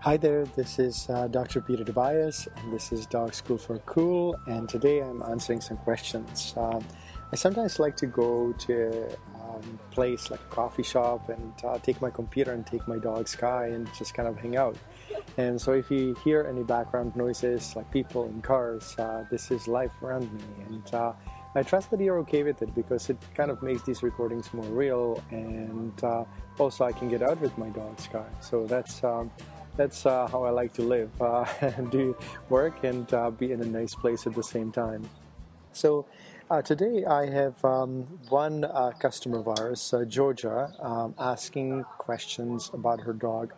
Hi there, this is Dr. Peter Tobias, and this is Dog School for Cool, and today I'm answering some questions. I sometimes like to go to a place like a coffee shop and take my computer and take my dog Sky and just kind of hang out. And so if you hear any background noises like people in cars, this is life around me. And I trust that you're okay with it because it kind of makes these recordings more real, and also I can get out with my dog Sky. So that's how I like to live, and do work and be in a nice place at the same time. So today I have one customer of ours, Georgia, asking questions about her dog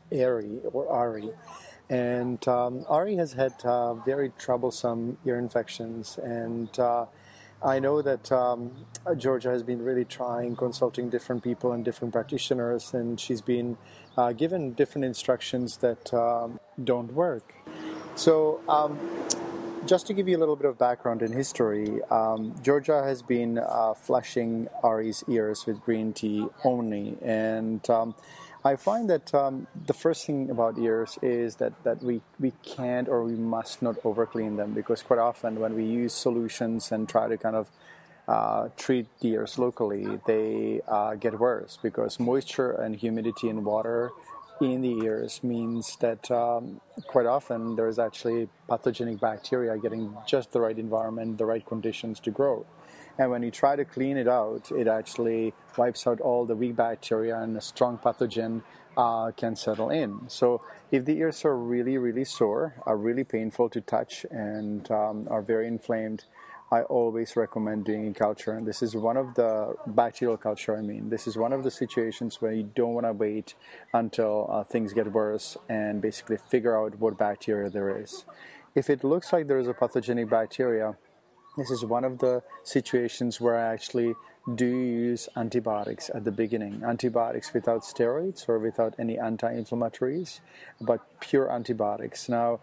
Ari. And Ari has had very troublesome ear infections, and I know that Georgia has been really trying, consulting different people and different practitioners, and she's been given different instructions that don't work. So, just to give you a little bit of background and history, Georgia has been flushing Ari's ears with green tea only, and I find that the first thing about ears is that we can't or we must not overclean them, because quite often when we use solutions and try to kind of treat the ears locally, they get worse because moisture and humidity and water in the ears means that quite often there is actually pathogenic bacteria getting just the right environment, the right conditions to grow. And when you try to clean it out, it actually wipes out all the weak bacteria, and a strong pathogen can settle in. So if the ears are really, really sore, are really painful to touch, and are very inflamed, I always recommend doing a culture, and this is one of the bacterial culture. This is one of the situations where you don't want to wait until things get worse and basically figure out what bacteria there is. If it looks like there is a pathogenic bacteria, this is one of the situations where I actually do use antibiotics at the beginning. Antibiotics without steroids or without any anti-inflammatories, but pure antibiotics. Now,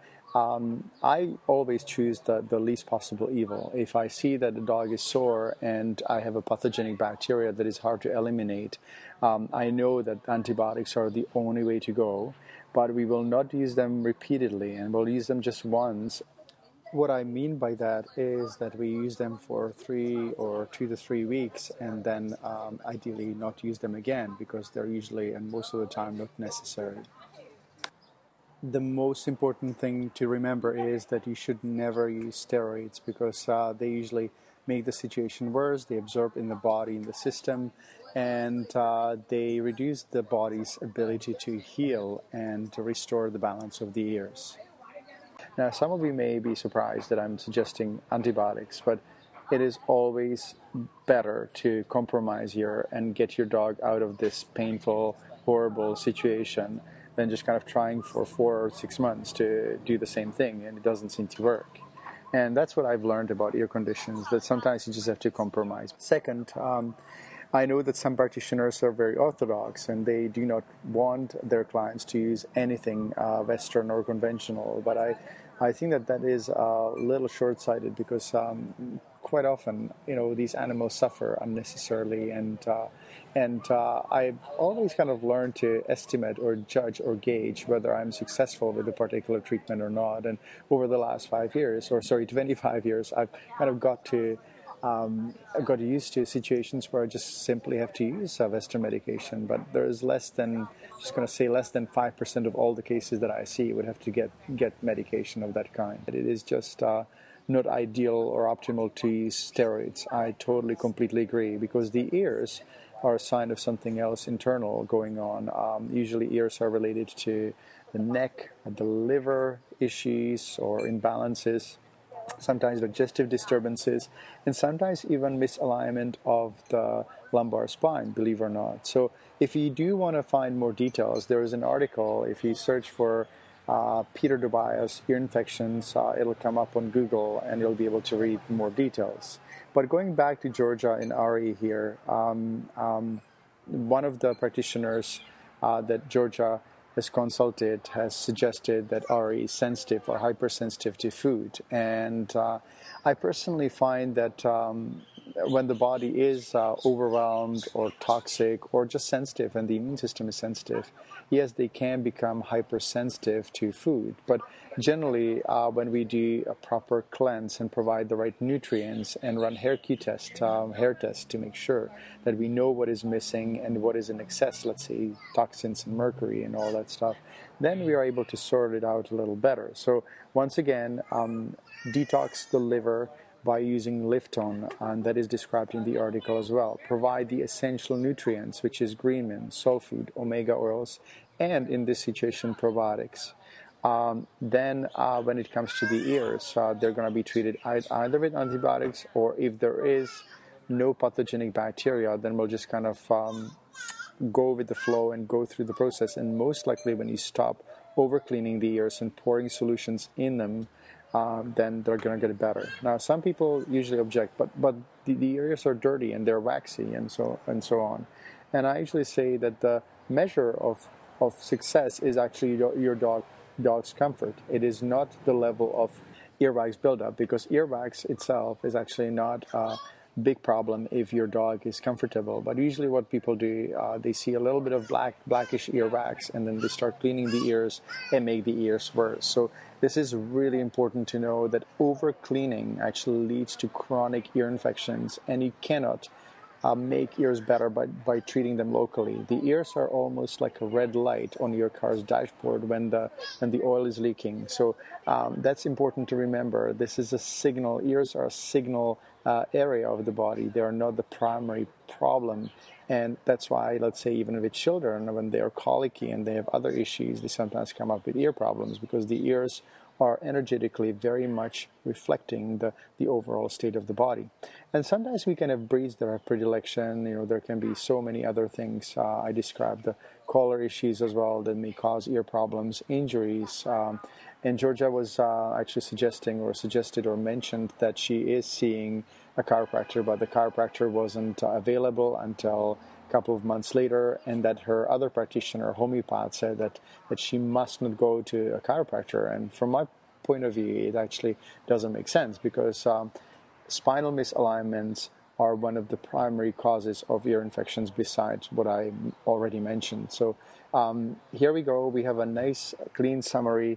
I always choose the least possible evil. If I see that the dog is sore and I have a pathogenic bacteria that is hard to eliminate, I know that antibiotics are the only way to go, but we will not use them repeatedly, and we'll use them just once. What I mean by that is that we use them for 2 to 3 weeks, and then ideally not use them again, because they're usually and most of the time not necessary. The most important thing to remember is that you should never use steroids, because they usually make the situation worse. They absorb in the body, in the system, and they reduce the body's ability to heal and to restore the balance of the ears. Now, some of you may be surprised that I'm suggesting antibiotics, but it is always better to compromise here and get your dog out of this painful, horrible situation than just kind of trying for 4 or 6 months to do the same thing and it doesn't seem to work. And that's what I've learned about ear conditions, that sometimes you just have to compromise. Second, I know that some practitioners are very orthodox and they do not want their clients to use anything Western or conventional, but I think that is a little short-sighted, because quite often, these animals suffer unnecessarily, and I've always kind of learned to estimate or judge or gauge whether I'm successful with a particular treatment or not. And over the last 25 years, I've kind of got used to situations where I just simply have to use Western medication, but there's less than 5% of all the cases that I see would have to get medication of that kind. It is just not ideal or optimal to use steroids. I totally, completely agree, because the ears are a sign of something else internal going on. Usually ears are related to the neck, the liver issues or imbalances, sometimes digestive disturbances, and sometimes even misalignment of the lumbar spine, believe it or not. So if you do want to find more details, there is an article. If you search for Peter Tobias ear infections, it'll come up on Google and you'll be able to read more details. But going back to Georgia and Ari here, one of the practitioners that Georgia has consulted has suggested that Ari is sensitive or hypersensitive to food. And I personally find that when the body is overwhelmed or toxic or just sensitive and the immune system is sensitive, yes, they can become hypersensitive to food. But generally, when we do a proper cleanse and provide the right nutrients and run hair tests to make sure that we know what is missing and what is in excess, let's say toxins and mercury and all that stuff, then we are able to sort it out a little better. So once again, detox the liver by using Lifton, and that is described in the article as well. Provide the essential nutrients, which is green mint, soul food, omega oils, and in this situation, probiotics. Then when it comes to the ears, they're going to be treated either with antibiotics, or if there is no pathogenic bacteria, then we'll just kind of go with the flow and go through the process. And most likely when you stop over cleaning the ears and pouring solutions in them, then they're going to get better. Now, some people usually object, but the ears are dirty and they're waxy and so on. And I usually say that the measure of success is actually your dog's comfort. It is not the level of earwax buildup, because earwax itself is actually not a big problem if your dog is comfortable. But usually what people do, they see a little bit of blackish earwax, and then they start cleaning the ears and make the ears worse. So this is really important to know, that over cleaning actually leads to chronic ear infections, and you cannot make ears better by treating them locally. The ears are almost like a red light on your car's dashboard when the oil is leaking. So that's important to remember. This is a signal. Ears are a signal area of the body. They are not the primary problem. And that's why, let's say, even with children, when they are colicky and they have other issues, they sometimes come up with ear problems, because the ears are energetically very much reflecting the overall state of the body. And sometimes we can have breeds that have predilection. There can be so many other things. I described the collar issues as well that may cause ear problems, injuries. And Georgia was actually suggested or mentioned that she is seeing a chiropractor, but the chiropractor wasn't available until a couple of months later, and that her other practitioner, homeopath, said that she must not go to a chiropractor. And from my point of view, it actually doesn't make sense, because spinal misalignments are one of the primary causes of ear infections besides what I already mentioned. So here we go. We have a nice clean summary.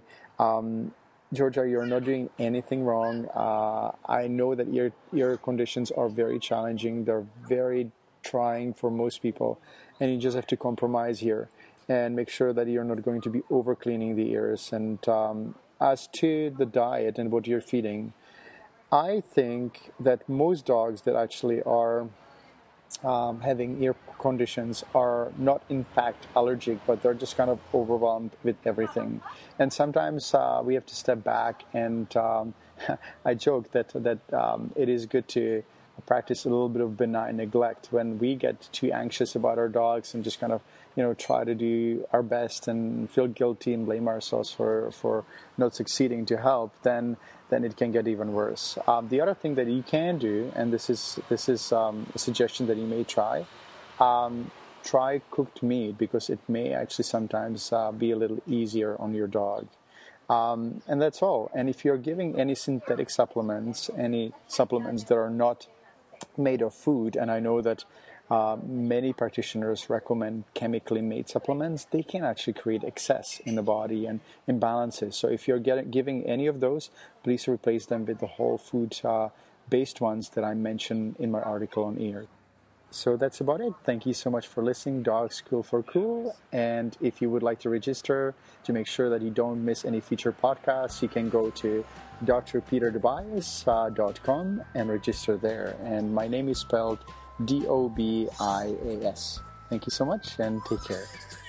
Georgia, you're not doing anything wrong. I know that ear conditions are very challenging. They're very trying for most people, and you just have to compromise here and make sure that you're not going to be over cleaning the ears. And as to the diet and what you're feeding, I think that most dogs that actually are having ear conditions are not in fact allergic, but they're just kind of overwhelmed with everything. And sometimes we have to step back, and I joke that it is good to practice a little bit of benign neglect. When we get too anxious about our dogs and just kind of try to do our best and feel guilty and blame ourselves for not succeeding to help, then it can get even worse. The other thing that you can do, and this is a suggestion that you may try cooked meat, because it may actually sometimes be a little easier on your dog. And that's all. And if you're giving any synthetic supplements, any supplements that are not made of food, and I know that many practitioners recommend chemically made supplements, they can actually create excess in the body and imbalances. So if you're giving any of those, please replace them with the whole food based ones that I mentioned in my article on ear. So that's about it. Thank you so much for listening, Dog School for Cool. And if you would like to register to make sure that you don't miss any future podcasts, you can go to drpetertobias.com and register there. And my name is spelled Dobias. Thank you so much, and take care.